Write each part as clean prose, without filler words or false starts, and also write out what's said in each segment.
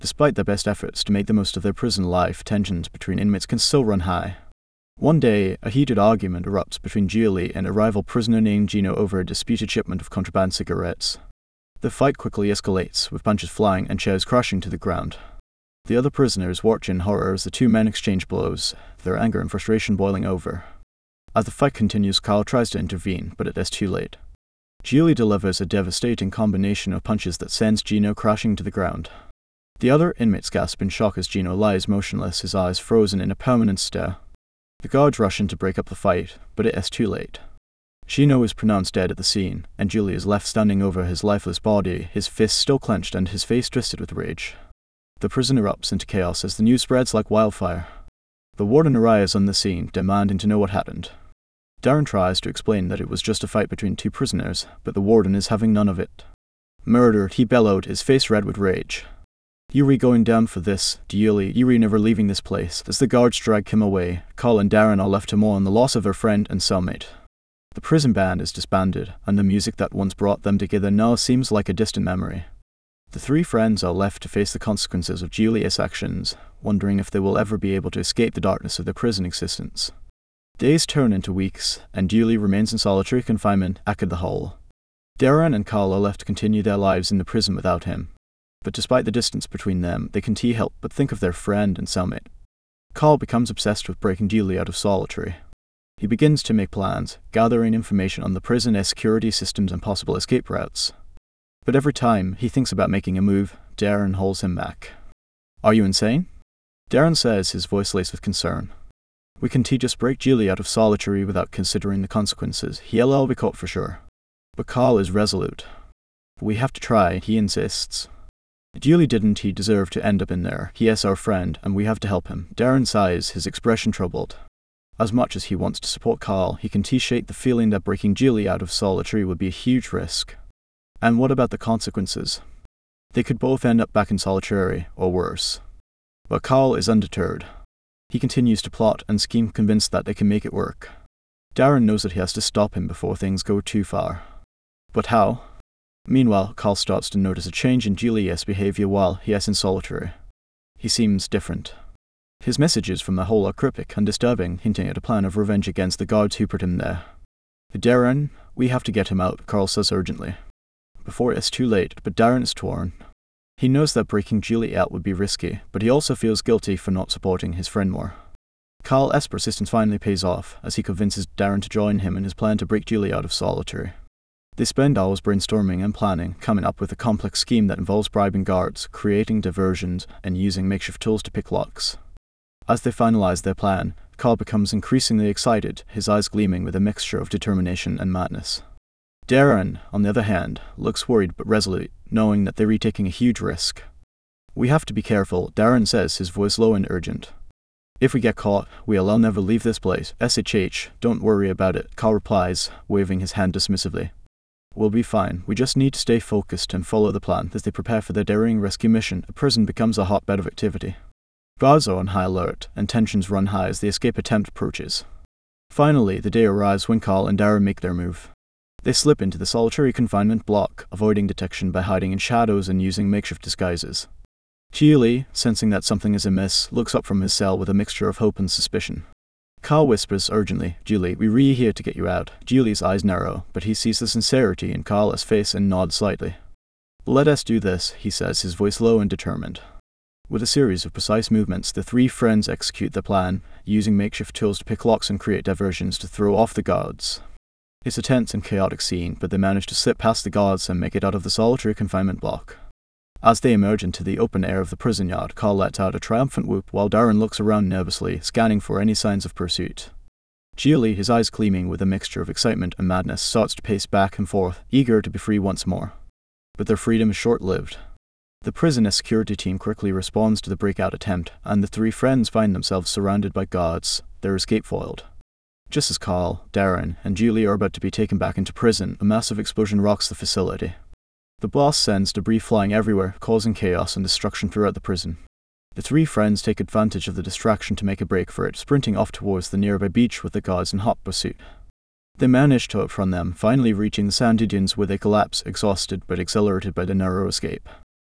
Despite their best efforts to make the most of their prison life, tensions between inmates can still run high. One day, a heated argument erupts between Giulia and a rival prisoner named Gino over a disputed shipment of contraband cigarettes. The fight quickly escalates, with punches flying and chairs crashing to the ground. The other prisoners watch in horror as the two men exchange blows, their anger and frustration boiling over. As the fight continues, Carl tries to intervene, but it is too late. Giulia delivers a devastating combination of punches that sends Gino crashing to the ground. The other inmates gasp in shock as Gino lies motionless, his eyes frozen in a permanent stare. The guards rush in to break up the fight, but it is too late. Gino is pronounced dead at the scene, and Giulia is left standing over his lifeless body, his fists still clenched and his face twisted with rage. The prison erupts into chaos as the news spreads like wildfire. The warden arrives on the scene, demanding to know what happened. Darren tries to explain that it was just a fight between two prisoners, but the warden is having none of it. Murdered, he bellowed, his face red with rage. Yuri going down for this, Giulia, Yuri never leaving this place. As the guards drag him away, Carl and Darren are left to mourn the loss of their friend and cellmate. The prison band is disbanded, and the music that once brought them together now seems like a distant memory. The three friends are left to face the consequences of Giulia's actions, wondering if they will ever be able to escape the darkness of their prison existence. Days turn into weeks, and Giulia remains in solitary confinement at the Hole. Darren and Carl are left to continue their lives in the prison without him. But despite the distance between them, they can't help but think of their friend and cellmate. Carl becomes obsessed with breaking Giulia out of solitary. He begins to make plans, gathering information on the prison's security systems and possible escape routes. But every time he thinks about making a move, Darren holds him back. "Are you insane?" Darren says, his voice laced with concern. "We can just break Giulia out of solitary without considering the consequences. He'll be caught for sure." But Carl is resolute. "We have to try," he insists. Giulia didn't he deserve to end up in there. He is our friend, and we have to help him. Darren sighs, his expression troubled. As much as he wants to support Carl, he can shake the feeling that breaking Giulia out of solitary would be a huge risk. And what about the consequences? They could both end up back in solitary, or worse. But Carl is undeterred. He continues to plot and scheme, convinced that they can make it work. Darren knows that he has to stop him before things go too far. But how? Meanwhile, Carl starts to notice a change in Giulia's behavior while he is in solitary. He seems different. His messages from the Hole are cryptic and disturbing, hinting at a plan of revenge against the guards who put him there. "Darren, we have to get him out," Carl says urgently. Before it's too late, but Darren is torn. He knows that breaking Giulia out would be risky, but he also feels guilty for not supporting his friend more. Carl's persistence finally pays off, as he convinces Darren to join him in his plan to break Giulia out of solitary. They spend hours brainstorming and planning, coming up with a complex scheme that involves bribing guards, creating diversions, and using makeshift tools to pick locks. As they finalize their plan, Carl becomes increasingly excited, his eyes gleaming with a mixture of determination and madness. Darren, on the other hand, looks worried but resolute, knowing that they're taking a huge risk. "We have to be careful," Darren says, his voice low and urgent. "If we get caught, I'll never leave this place. SHH, don't worry about it," Carl replies, waving his hand dismissively. "We'll be fine. We just need to stay focused and follow the plan." As they prepare for their daring rescue mission, a prison becomes a hotbed of activity. Guards are on high alert, and tensions run high as the escape attempt approaches. Finally, the day arrives when Carl and Darren make their move. They slip into the solitary confinement block, avoiding detection by hiding in shadows and using makeshift disguises. Giulia, sensing that something is amiss, looks up from his cell with a mixture of hope and suspicion. Carl whispers urgently, "Giulia, we're really here to get you out." Giulia's eyes narrow, but he sees the sincerity in Carl's face and nods slightly. "Let us do this," he says, his voice low and determined. With a series of precise movements, the three friends execute their plan, using makeshift tools to pick locks and create diversions to throw off the guards. It's a tense and chaotic scene, but they manage to slip past the guards and make it out of the solitary confinement block. As they emerge into the open air of the prison yard, Carl lets out a triumphant whoop while Darren looks around nervously, scanning for any signs of pursuit. Giulia, his eyes gleaming with a mixture of excitement and madness, starts to pace back and forth, eager to be free once more. But their freedom is short-lived. The prison's security team quickly responds to the breakout attempt, and the three friends find themselves surrounded by guards, their escape foiled. Just as Carl, Darren, and Giulia are about to be taken back into prison, a massive explosion rocks the facility. The blast sends debris flying everywhere, causing chaos and destruction throughout the prison. The three friends take advantage of the distraction to make a break for it, sprinting off towards the nearby beach with the guards in hot pursuit. They manage to outrun them, finally reaching the sandy dunes where they collapse, exhausted but exhilarated by the narrow escape.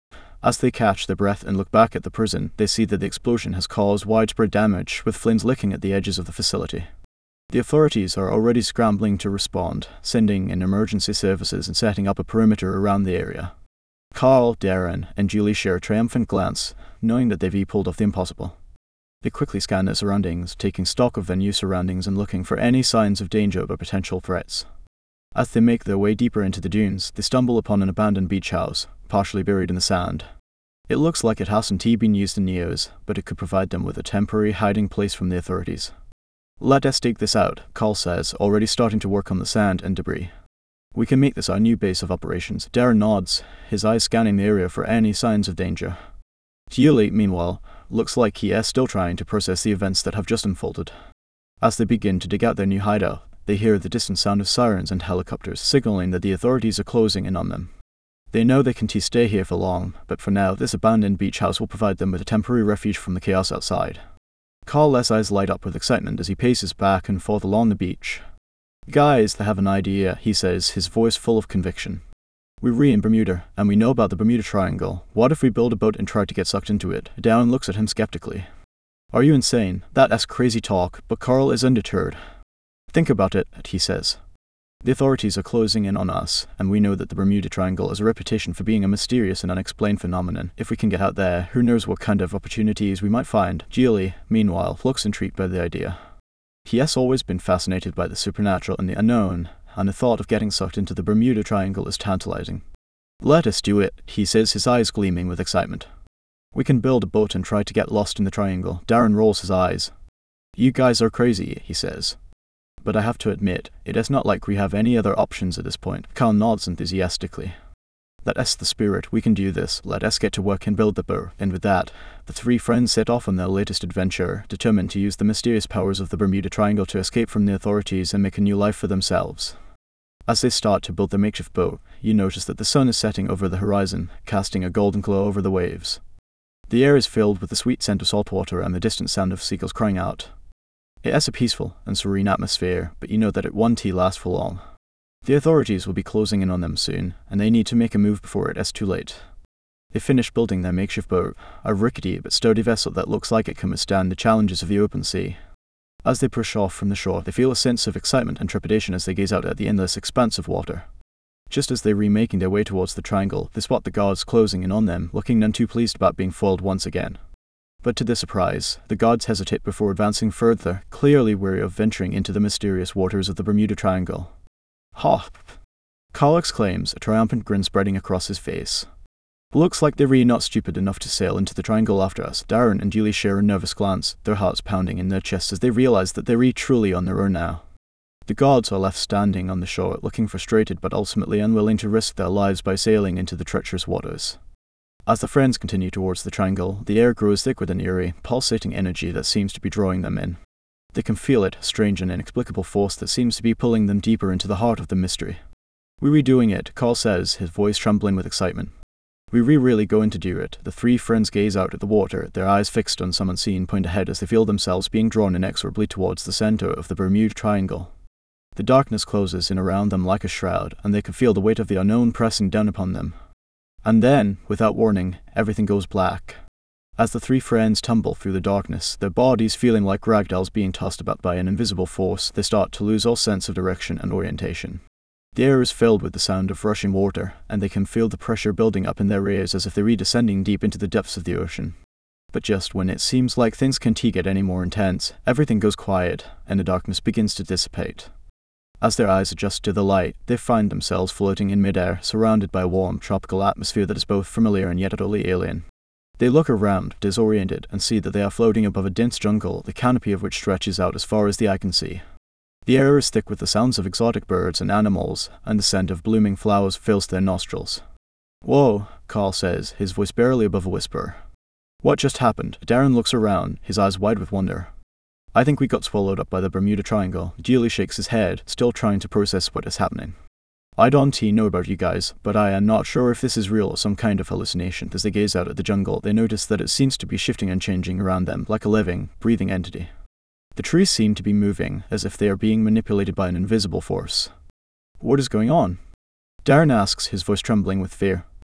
As they catch their breath and look back at the prison, they see that the explosion has caused widespread damage, with flames licking at the edges of the facility. The authorities are already scrambling to respond, sending in emergency services and setting up a perimeter around the area. Carl, Darren, and Julie share a triumphant glance, knowing that they've pulled off the impossible. They quickly scan their surroundings, taking stock of their new surroundings and looking for any signs of danger or potential threats. As they make their way deeper into the dunes, they stumble upon an abandoned beach house, partially buried in the sand. It looks like it hasn't been used in years, but it could provide them with a temporary hiding place from the authorities. "Let us take this out," Carl says, already starting to work on the sand and debris. "We can make this our new base of operations." Darren nods, his eyes scanning the area for any signs of danger. Julie, meanwhile, looks like he is still trying to process the events that have just unfolded. As they begin to dig out their new hideout, they hear the distant sound of sirens and helicopters, signaling that the authorities are closing in on them. They know they can't stay here for long, but for now, this abandoned beach house will provide them with a temporary refuge from the chaos outside. Carl's eyes light up with excitement as he paces back and forth along the beach. "Guys, they have an idea," he says, his voice full of conviction. "We're in Bermuda, and we know about the Bermuda Triangle. What if we build a boat and try to get sucked into it?" Darren looks at him skeptically. "Are you insane? That's crazy talk," but Carl is undeterred. "Think about it," he says. "The authorities are closing in on us, and we know that the Bermuda Triangle has a reputation for being a mysterious and unexplained phenomenon. If we can get out there, who knows what kind of opportunities we might find." Julie, meanwhile, looks intrigued by the idea. He has always been fascinated by the supernatural and the unknown, and the thought of getting sucked into the Bermuda Triangle is tantalizing. "Let us do it," he says, his eyes gleaming with excitement. "We can build a boat and try to get lost in the triangle." Darren rolls his eyes. "You guys are crazy," he says. "But I have to admit, it is not like we have any other options at this point." Carl nods enthusiastically. "That is the spirit. We can do this. Let us get to work and build the boat." And with that, the three friends set off on their latest adventure, determined to use the mysterious powers of the Bermuda Triangle to escape from the authorities and make a new life for themselves. As they start to build their makeshift boat, you notice that the sun is setting over the horizon, casting a golden glow over the waves. The air is filled with the sweet scent of salt water and the distant sound of seagulls crying out. It is a peaceful and serene atmosphere, but you know that it won't last for long. The authorities will be closing in on them soon, and they need to make a move before it is too late. They finish building their makeshift boat, a rickety but sturdy vessel that looks like it can withstand the challenges of the open sea. As they push off from the shore, they feel a sense of excitement and trepidation as they gaze out at the endless expanse of water. Just as they're remaking their way towards the triangle, they spot the guards closing in on them, looking none too pleased about being foiled once again. But to their surprise, the guards hesitate before advancing further, clearly wary of venturing into the mysterious waters of the Bermuda Triangle. "Hop!" Carl exclaims, a triumphant grin spreading across his face. "Looks like they're really not stupid enough to sail into the triangle after us." Darren and Julie share a nervous glance, their hearts pounding in their chests as they realize that they're truly on their own now. The guards are left standing on the shore, looking frustrated but ultimately unwilling to risk their lives by sailing into the treacherous waters. As the friends continue towards the triangle, the air grows thick with an eerie, pulsating energy that seems to be drawing them in. They can feel it, a strange and inexplicable force that seems to be pulling them deeper into the heart of the mystery. "We're doing it," Carl says, his voice trembling with excitement. "We're really going to do it." The three friends gaze out at the water, their eyes fixed on some unseen point ahead as they feel themselves being drawn inexorably towards the center of the Bermuda Triangle. The darkness closes in around them like a shroud, and they can feel the weight of the unknown pressing down upon them. And then, without warning, everything goes black. As the three friends tumble through the darkness, their bodies feeling like ragdolls being tossed about by an invisible force, they start to lose all sense of direction and orientation. The air is filled with the sound of rushing water, and they can feel the pressure building up in their ears as if they're descending deep into the depths of the ocean. But just when it seems like things can't get any more intense, everything goes quiet, and the darkness begins to dissipate. As their eyes adjust to the light, they find themselves floating in midair, surrounded by a warm, tropical atmosphere that is both familiar and yet utterly alien. They look around, disoriented, and see that they are floating above a dense jungle, the canopy of which stretches out as far as the eye can see. The air is thick with the sounds of exotic birds and animals, and the scent of blooming flowers fills their nostrils. "Whoa," Carl says, his voice barely above a whisper. "What just happened?" Darren looks around, his eyes wide with wonder. "I think we got swallowed up by the Bermuda Triangle." Julie shakes his head, still trying to process what is happening. "I don't know about you guys, but I am not sure if this is real or some kind of hallucination." As they gaze out at the jungle, they notice that it seems to be shifting and changing around them, like a living, breathing entity. The trees seem to be moving, as if they are being manipulated by an invisible force. "What is going on?" Darren asks, his voice trembling with fear.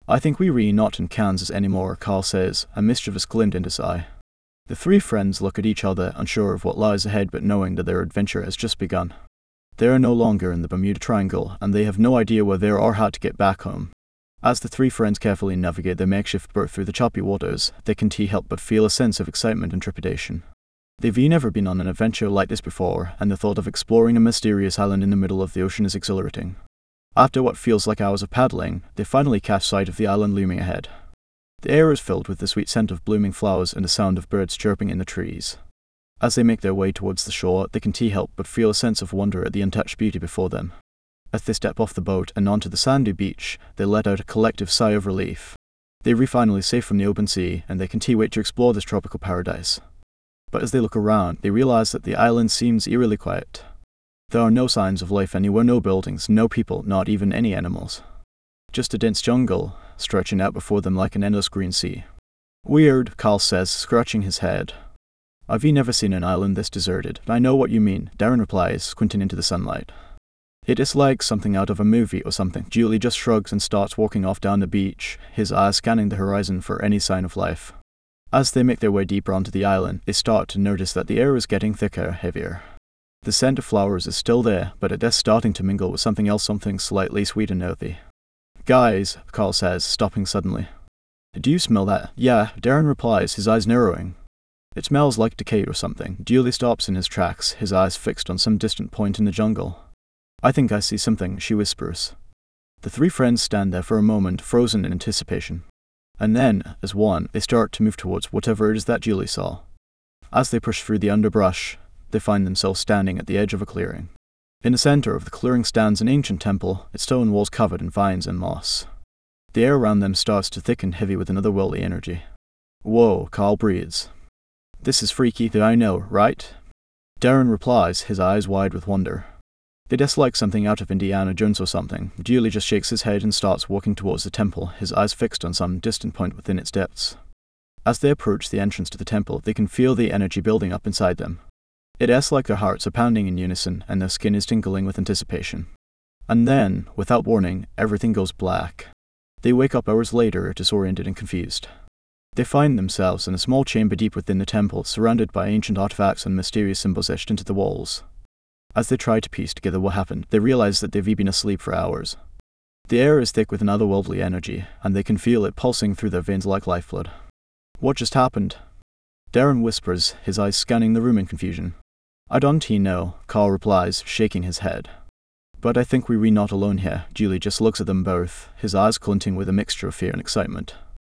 I think we really not in Kansas anymore, Carl says, a mischievous glint in his eye. The three friends look at each other, unsure of what lies ahead but knowing that their adventure has just begun. They are no longer in the Bermuda Triangle, and they have no idea whether or how to get back home. As the three friends carefully navigate their makeshift boat through the choppy waters, they can't help but feel a sense of excitement and trepidation. They've never been on an adventure like this before, and the thought of exploring a mysterious island in the middle of the ocean is exhilarating. After what feels like hours of paddling, they finally catch sight of the island looming ahead. The air is filled with the sweet scent of blooming flowers and the sound of birds chirping in the trees. As they make their way towards the shore, they can't help but feel a sense of wonder at the untouched beauty before them. As they step off the boat and onto the sandy beach, they let out a collective sigh of relief. They are finally safe from the open sea, and they can't wait to explore this tropical paradise. But as they look around, they realize that the island seems eerily quiet. There are no signs of life anywhere, no buildings, no people, not even any animals. Just a dense jungle, stretching out before them like an endless green sea. Weird, Carl says, scratching his head. I've never seen an island this deserted. I know what you mean, Darren replies, squinting into the sunlight. It is like something out of a movie or something. Julie just shrugs and starts walking off down the beach, his eyes scanning the horizon for any sign of life. As they make their way deeper onto the island, they start to notice that the air is getting thicker, heavier. The scent of flowers is still there, but it is starting to mingle with something else, something slightly sweet and earthy. Guys, Carl says, stopping suddenly. Do you smell that? Yeah, Darren replies, his eyes narrowing. It smells like decay or something. Julie stops in his tracks, his eyes fixed on some distant point in the jungle. I think I see something, she whispers. The three friends stand there for a moment, frozen in anticipation. And then, as one, they start to move towards whatever it is that Julie saw. As they push through the underbrush, they find themselves standing at the edge of a clearing. In the center of the clearing stands an ancient temple, its stone walls covered in vines and moss. The air around them starts to thicken heavy with an otherworldly energy. Whoa, Carl breathes. This is freaky, I know, right? Darren replies, his eyes wide with wonder. They dislike something out of Indiana Jones or something. Julie just shakes his head and starts walking towards the temple, his eyes fixed on some distant point within its depths. As they approach the entrance to the temple, they can feel the energy building up inside them. It is like their hearts are pounding in unison, and their skin is tingling with anticipation. And then, without warning, everything goes black. They wake up hours later, disoriented and confused. They find themselves in a small chamber deep within the temple, surrounded by ancient artifacts and mysterious symbols etched into the walls. As they try to piece together what happened, they realize that they've been asleep for hours. The air is thick with an otherworldly energy, and they can feel it pulsing through their veins like lifeblood. What just happened? Darren whispers, his eyes scanning the room in confusion. I don't know, Carl replies, shaking his head. But I think we're not alone here. Julie just looks at them both, his eyes glinting with a mixture of fear and excitement.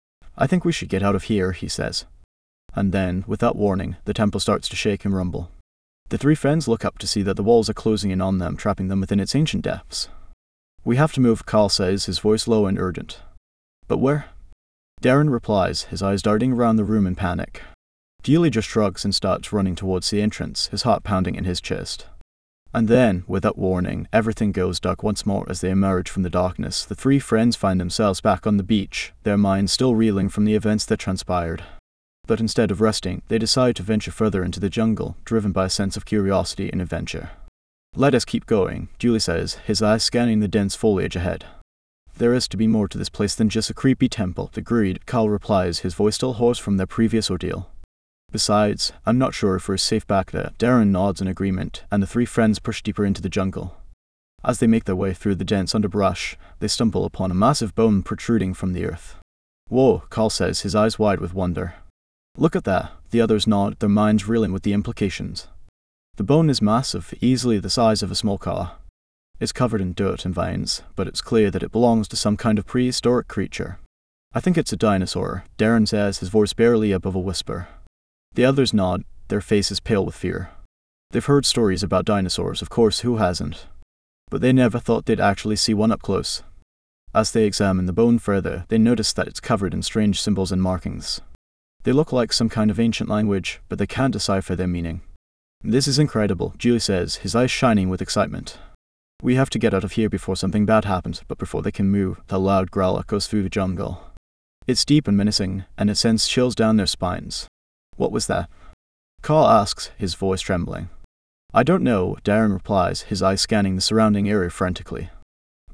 I think we should get out of here, he says. And then, without warning, the temple starts to shake and rumble. The three friends look up to see that the walls are closing in on them, trapping them within its ancient depths. We have to move, Carl says, his voice low and urgent. But where? Darren replies, his eyes darting around the room in panic. Julie just shrugs and starts running towards the entrance, his heart pounding in his chest. And then, without warning, everything goes dark once more as they emerge from the darkness. The three friends find themselves back on the beach, their minds still reeling from the events that transpired. But instead of resting, they decide to venture further into the jungle, driven by a sense of curiosity and adventure. Let us keep going, Julie says, his eyes scanning the dense foliage ahead. There is to be more to this place than just a creepy temple. Agreed, Carl replies, his voice still hoarse from their previous ordeal. Besides, I'm not sure if we're safe back there. Darren nods in agreement, and the three friends push deeper into the jungle. As they make their way through the dense underbrush, they stumble upon a massive bone protruding from the earth. Whoa, Carl says, his eyes wide with wonder. Look at that. The others nod, their minds reeling with the implications. The bone is massive, easily the size of a small car. It's covered in dirt and vines, but it's clear that it belongs to some kind of prehistoric creature. I think it's a dinosaur, Darren says, his voice barely above a whisper. The others nod, their faces pale with fear. They've heard stories about dinosaurs, of course, who hasn't? But they never thought they'd actually see one up close. As they examine the bone further, they notice that it's covered in strange symbols and markings. They look like some kind of ancient language, but they can't decipher their meaning. This is incredible, Julie says, his eyes shining with excitement. We have to get out of here before something bad happens, but before they can move, the loud growl echoes through the jungle. It's deep and menacing, and it sends chills down their spines. What was that? Carl asks, his voice trembling. I don't know, Darren replies, his eyes scanning the surrounding area frantically.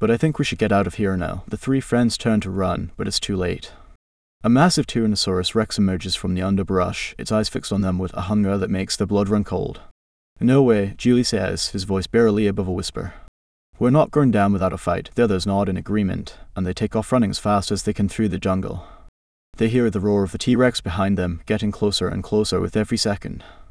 but I think we should get out of here now. The three friends turn to run, but it's too late. A massive Tyrannosaurus Rex emerges from the underbrush, its eyes fixed on them with a hunger that makes their blood run cold. "No way," Julie says, his voice barely above a whisper. "We're not going down without a fight." The others nod in agreement, and they take off running as fast as they can through the jungle. They hear the roar of the T-Rex behind them, getting closer and closer with every second.